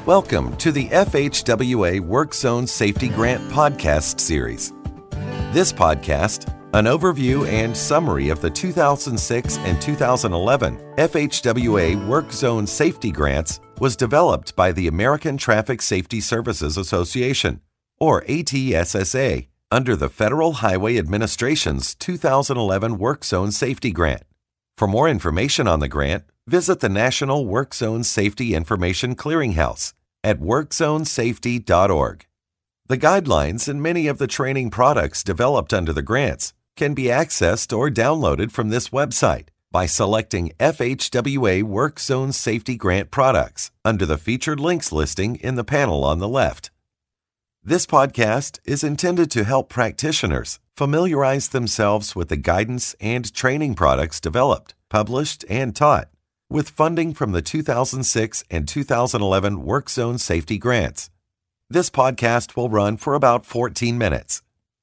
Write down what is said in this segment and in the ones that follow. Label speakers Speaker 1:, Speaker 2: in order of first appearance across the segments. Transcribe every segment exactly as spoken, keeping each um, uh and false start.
Speaker 1: Welcome to the F H W A Work Zone Safety Grant podcast series. This podcast, an overview and summary of the two thousand six and two thousand eleven F H W A Work Zone Safety Grants, was developed by the American Traffic Safety Services Association, or A T S S A, under the Federal Highway Administration's two thousand eleven Work Zone Safety Grant. For more information on the grant, visit the National Work Zone Safety Information Clearinghouse at work zone safety dot org. The guidelines and many of the training products developed under the grants can be accessed or downloaded from this website by selecting F H W A Work Zone Safety Grant products under the featured links listing in the panel on the left. This podcast is intended to help practitioners familiarize themselves with the guidance and training products developed, published, and taught with funding from the two thousand six and two thousand eleven Work Zone Safety Grants. This podcast will run for about fourteen minutes.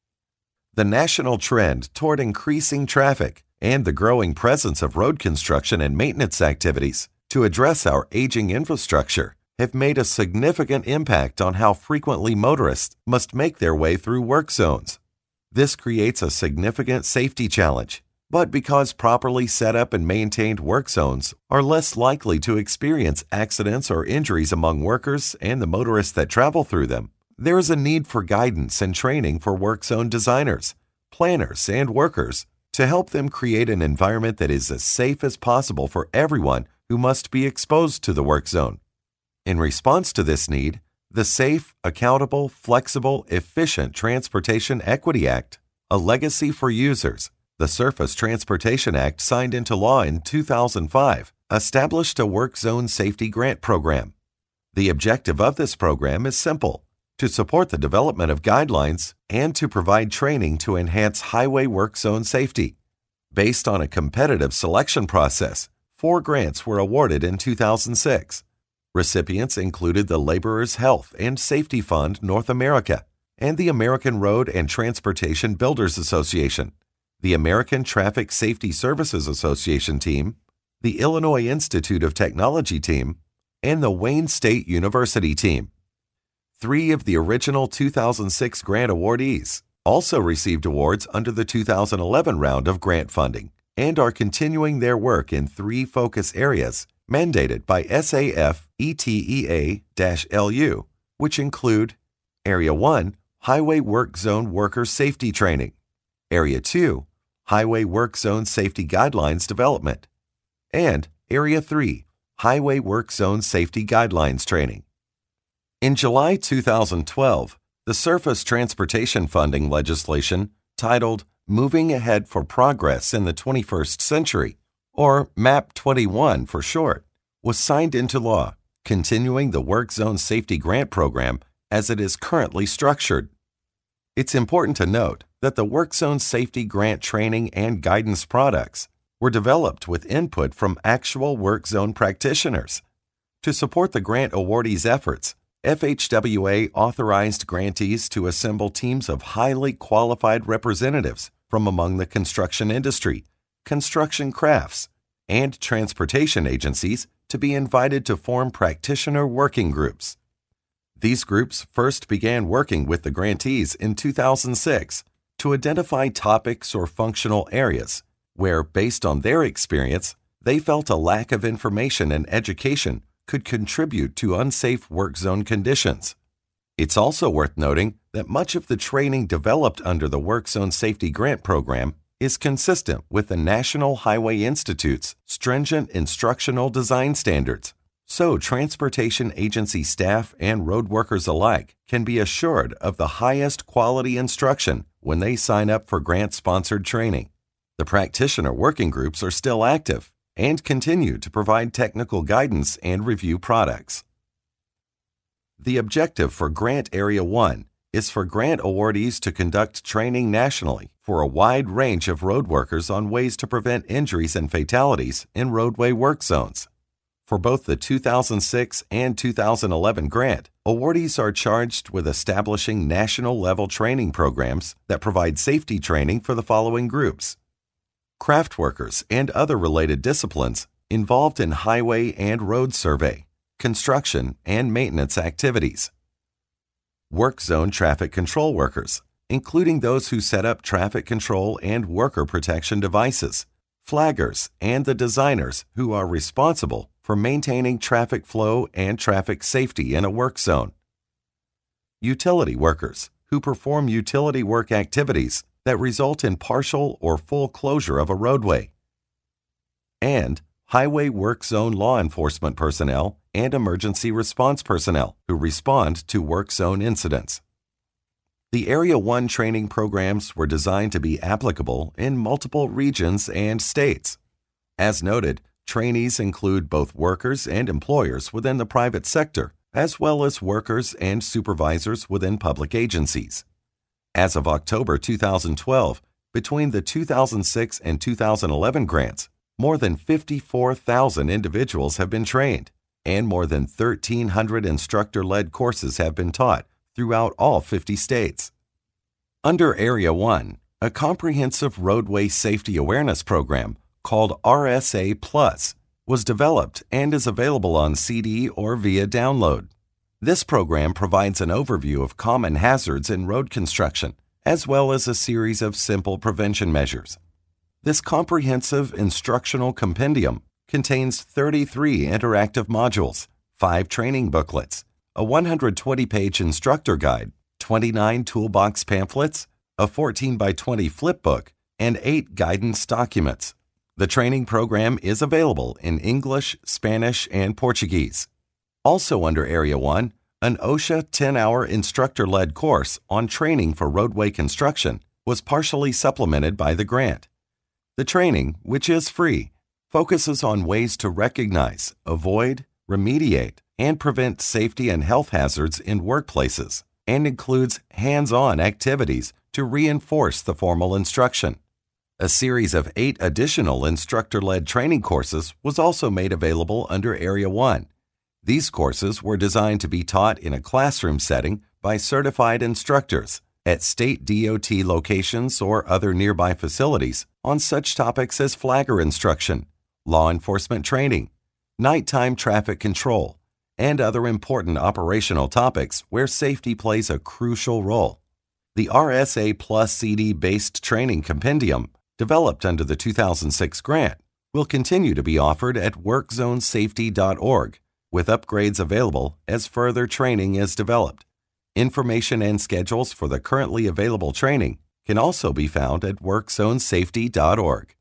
Speaker 1: The national trend toward increasing traffic and the growing presence of road construction and maintenance activities to address our aging infrastructure have made a significant impact on how frequently motorists must make their way through work zones. This creates a significant safety challenge, but because properly set up and maintained work zones are less likely to experience accidents or injuries among workers and the motorists that travel through them, there is a need for guidance and training for work zone designers, planners, and workers to help them create an environment that is as safe as possible for everyone who must be exposed to the work zone. In response to this need, the Safe, Accountable, Flexible, Efficient Transportation Equity Act, a legacy for users, the Surface Transportation Act signed into law in two thousand five, established a work zone safety grant program. The objective of this program is simple: to support the development of guidelines and to provide training to enhance highway work zone safety. Based on a competitive selection process, four grants were awarded in two thousand six. Recipients included the Laborers Health and Safety Fund North America and the American Road and Transportation Builders Association, the American Traffic Safety Services Association team, the Illinois Institute of Technology team, and the Wayne State University team. Three of the original two thousand six grant awardees also received awards under the two thousand eleven round of grant funding and are continuing their work in three focus areas mandated by S A F E T E A L U, which include Area one, Highway Work Zone Worker Safety Training; Area two, Highway Work Zone Safety Guidelines Development; and Area three, Highway Work Zone Safety Guidelines Training. In July two thousand twelve, the Surface Transportation Funding legislation titled Moving Ahead for Progress in the twenty-first Century, or MAP twenty-one for short, was signed into law, continuing the Work Zone Safety Grant Program as it is currently structured. It's important to note that the Work Zone Safety Grant training and guidance products were developed with input from actual work zone practitioners. To support the grant awardees' efforts, F H W A authorized grantees to assemble teams of highly qualified representatives from among the construction industry, construction crafts, and transportation agencies to be invited to form practitioner working groups. These groups first began working with the grantees in two thousand six to identify topics or functional areas where, based on their experience, they felt a lack of information and education could contribute to unsafe work zone conditions. It's also worth noting that much of the training developed under the Work Zone Safety Grant Program is consistent with the National Highway Institute's stringent instructional design standards, so transportation agency staff and road workers alike can be assured of the highest quality instruction when they sign up for grant-sponsored training. The practitioner working groups are still active and continue to provide technical guidance and review products. The objective for Grant Area one is for grant awardees to conduct training nationally for a wide range of road workers on ways to prevent injuries and fatalities in roadway work zones. For both the two thousand six and two thousand eleven grant, awardees are charged with establishing national-level training programs that provide safety training for the following groups: craft workers and other related disciplines involved in highway and road survey, construction, and maintenance activities. Work zone traffic control workers, including those who set up traffic control and worker protection devices, flaggers, and the designers who are responsible for maintaining traffic flow and traffic safety in a work zone. Utility workers, who perform utility work activities that result in partial or full closure of a roadway. And highway work zone law enforcement personnel and emergency response personnel who respond to work zone incidents. The Area one training programs were designed to be applicable in multiple regions and states. As noted, trainees include both workers and employers within the private sector, as well as workers and supervisors within public agencies. As of October two thousand twelve, between the two thousand six and two thousand eleven grants, more than fifty-four thousand individuals have been trained, and more than thirteen hundred instructor-led courses have been taught throughout all fifty states. Under Area one, a comprehensive roadway safety awareness program called R S A Plus was developed and is available on C D or via download. This program provides an overview of common hazards in road construction, as well as a series of simple prevention measures. This comprehensive instructional compendium contains thirty-three interactive modules, five training booklets, a one hundred twenty page instructor guide, twenty-nine toolbox pamphlets, a fourteen by twenty flip book, and eight guidance documents. The training program is available in English, Spanish, and Portuguese. Also under Area one, an OSHA ten hour instructor-led course on training for roadway construction was partially supplemented by the grant. The training, which is free, focuses on ways to recognize, avoid, remediate, and prevent safety and health hazards in workplaces, and includes hands-on activities to reinforce the formal instruction. A series of eight additional instructor-led training courses was also made available under Area one. These courses were designed to be taught in a classroom setting by certified instructors at state D O T locations or other nearby facilities on such topics as flagger instruction, law enforcement training, nighttime traffic control, and other important operational topics where safety plays a crucial role. The R S A Plus C D-based training compendium, developed under the two thousand six grant, will continue to be offered at work zone safety dot org, with upgrades available as further training is developed. Information and schedules for the currently available training can also be found at work zone safety dot org.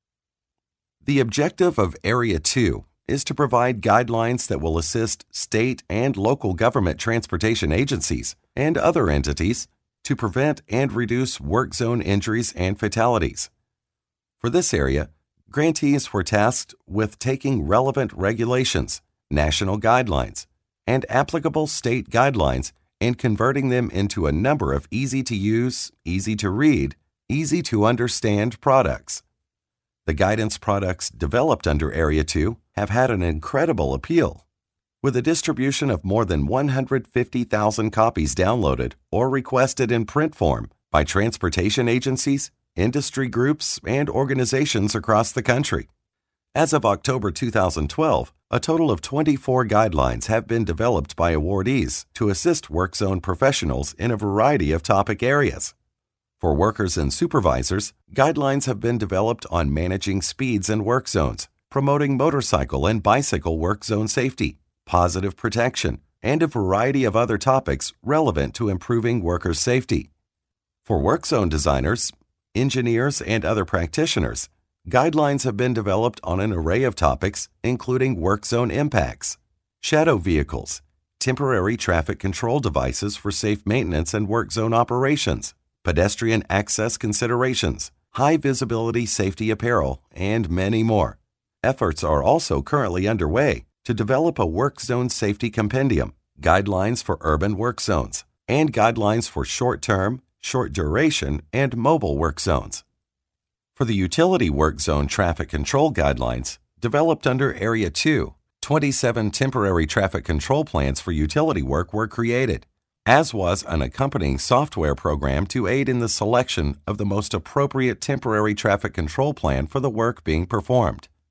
Speaker 1: The objective of Area two is to provide guidelines that will assist state and local government transportation agencies and other entities to prevent and reduce work zone injuries and fatalities. For this area, grantees were tasked with taking relevant regulations, national guidelines, and applicable state guidelines and converting them into a number of easy-to-use, easy-to-read, easy-to-understand products. The guidance products developed under Area two have had an incredible appeal, with a distribution of more than one hundred fifty thousand copies downloaded or requested in print form by transportation agencies, industry groups, and organizations across the country. As of October two thousand twelve, a total of twenty-four guidelines have been developed by awardees to assist work zone professionals in a variety of topic areas. For workers and supervisors, guidelines have been developed on managing speeds in work zones, promoting motorcycle and bicycle work zone safety, positive protection, and a variety of other topics relevant to improving workers' safety. For work zone designers, engineers, and other practitioners, guidelines have been developed on an array of topics, including work zone impacts, shadow vehicles, temporary traffic control devices for safe maintenance and work zone operations, pedestrian access considerations, high visibility safety apparel, and many more. Efforts are also currently underway to develop a work zone safety compendium, guidelines for urban work zones, and guidelines for short-term, short-duration, and mobile work zones. For the utility work zone traffic control guidelines, developed under Area two, twenty-seven temporary traffic control plans for utility work were created, as was an accompanying software program to aid in the selection of the most appropriate temporary traffic control plan for the work being performed.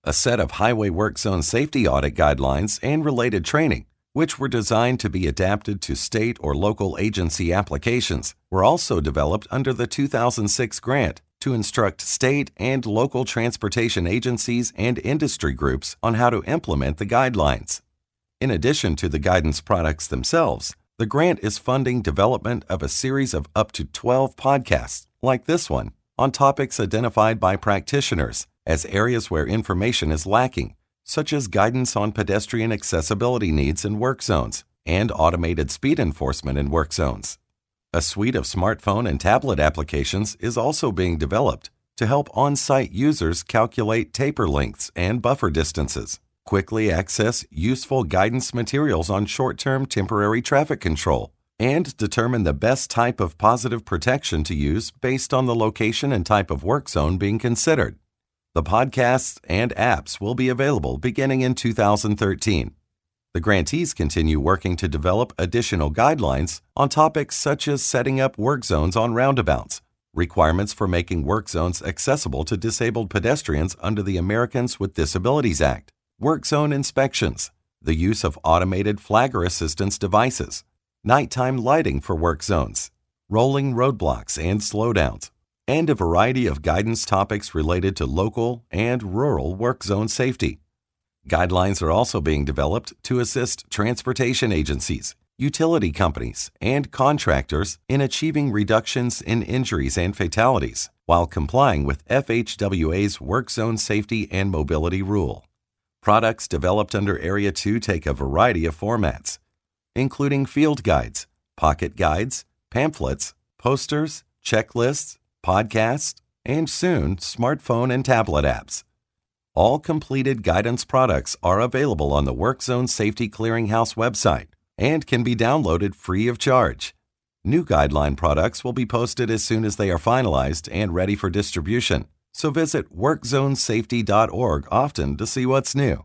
Speaker 1: a set of Highway Work Zone Safety Audit Guidelines and related training, which were designed to be adapted to state or local agency applications, were also developed under the two thousand six grant to instruct state and local transportation agencies and industry groups on how to implement the guidelines. In addition to the guidance products themselves, the grant is funding development of a series of up to twelve podcasts, like this one, on topics identified by practitioners as areas where information is lacking, such as guidance on pedestrian accessibility needs in work zones and automated speed enforcement in work zones. A suite of smartphone and tablet applications is also being developed to help on-site users calculate taper lengths and buffer distances, quickly access useful guidance materials on short-term temporary traffic control, and determine the best type of positive protection to use based on the location and type of work zone being considered. The podcasts and apps will be available beginning in two thousand thirteen. The grantees continue working to develop additional guidelines on topics such as setting up work zones on roundabouts, requirements for making work zones accessible to disabled pedestrians under the Americans with Disabilities Act, work zone inspections, the use of automated flagger assistance devices, nighttime lighting for work zones, rolling roadblocks and slowdowns, and a variety of guidance topics related to local and rural work zone safety. Guidelines are also being developed to assist transportation agencies, utility companies, and contractors in achieving reductions in injuries and fatalities while complying with F H W A's Work Zone Safety and Mobility Rule. Products developed under Area two take a variety of formats, including field guides, pocket guides, pamphlets, posters, checklists, podcasts, and soon smartphone and tablet apps. All completed guidance products are available on the Work Zone Safety Clearinghouse website and can be downloaded free of charge. New guideline products will be posted as soon as they are finalized and ready for distribution, so visit work zone safety dot org often to see what's new.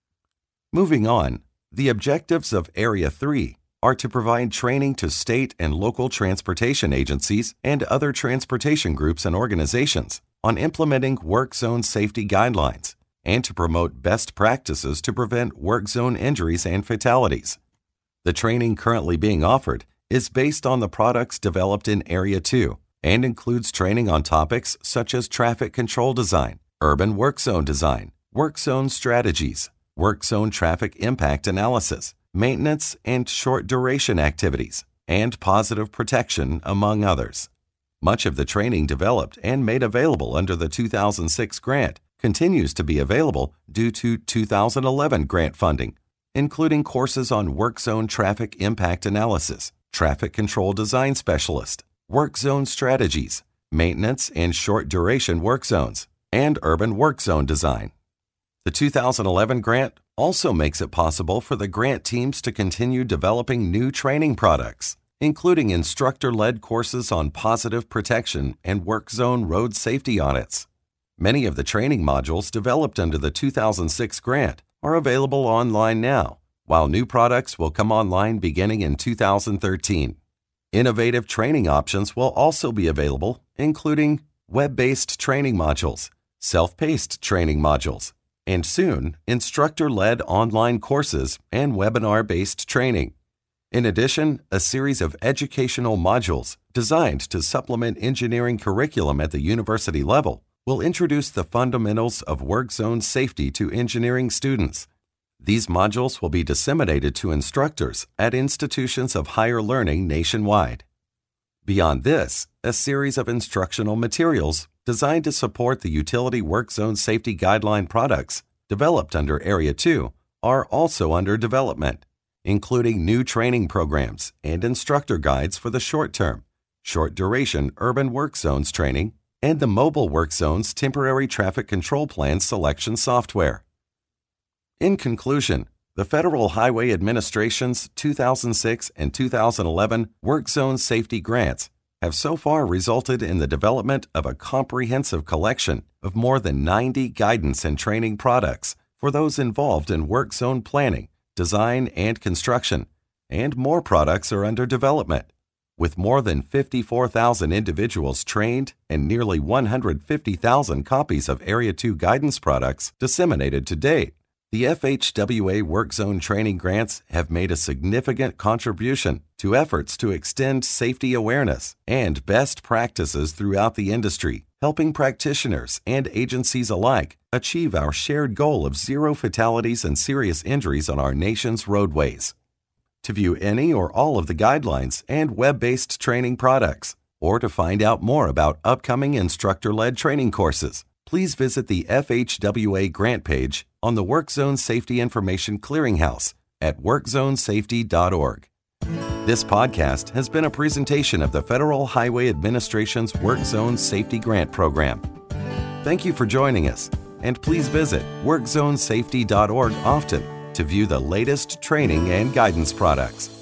Speaker 1: Moving on, the objectives of Area three are to provide training to state and local transportation agencies and other transportation groups and organizations on implementing work zone safety guidelines and to promote best practices to prevent work zone injuries and fatalities. The training currently being offered is based on the products developed in Area two and includes training on topics such as traffic control design, urban work zone design, work zone strategies, work zone traffic impact analysis, maintenance and short duration activities, and positive protection, among others. Much of the training developed and made available under the two thousand six grant continues to be available due to two thousand eleven grant funding, including courses on work zone traffic impact analysis, traffic control design specialist, work zone strategies, maintenance and short duration work zones, and urban work zone design. The two thousand eleven grant also makes it possible for the grant teams to continue developing new training products, including instructor-led courses on positive protection and work zone road safety audits. Many of the training modules developed under the two thousand six grant are available online now, while new products will come online beginning in two thousand thirteen. Innovative training options will also be available, including web-based training modules, self-paced training modules, and soon, instructor-led online courses and webinar-based training. In addition, a series of educational modules designed to supplement engineering curriculum at the university level will introduce the fundamentals of work zone safety to engineering students. These modules will be disseminated to instructors at institutions of higher learning nationwide. Beyond this, a series of instructional materials designed to support the utility work zone safety guideline products developed under Area two are also under development, including new training programs and instructor guides for the short-term, short-duration urban work zones training, and the mobile work zones temporary traffic control plan selection software. In conclusion, the Federal Highway Administration's two thousand six and two thousand eleven Work Zone Safety Grants have so far resulted in the development of a comprehensive collection of more than ninety guidance and training products for those involved in work zone planning, design, and construction, and more products are under development. With more than fifty-four thousand individuals trained and nearly one hundred fifty thousand copies of Area two guidance products disseminated to date, the F H W A Work Zone training grants have made a significant contribution to efforts to extend safety awareness and best practices throughout the industry, helping practitioners and agencies alike achieve our shared goal of zero fatalities and serious injuries on our nation's roadways. To view any or all of the guidelines and web-based training products, or to find out more about upcoming instructor-led training courses, please visit the F H W A grant page on the Work Zone Safety Information Clearinghouse at work zone safety dot org. This podcast has been a presentation of the Federal Highway Administration's Work Zone Safety Grant Program. Thank you for joining us, and please visit work zone safety dot org often to view the latest training and guidance products.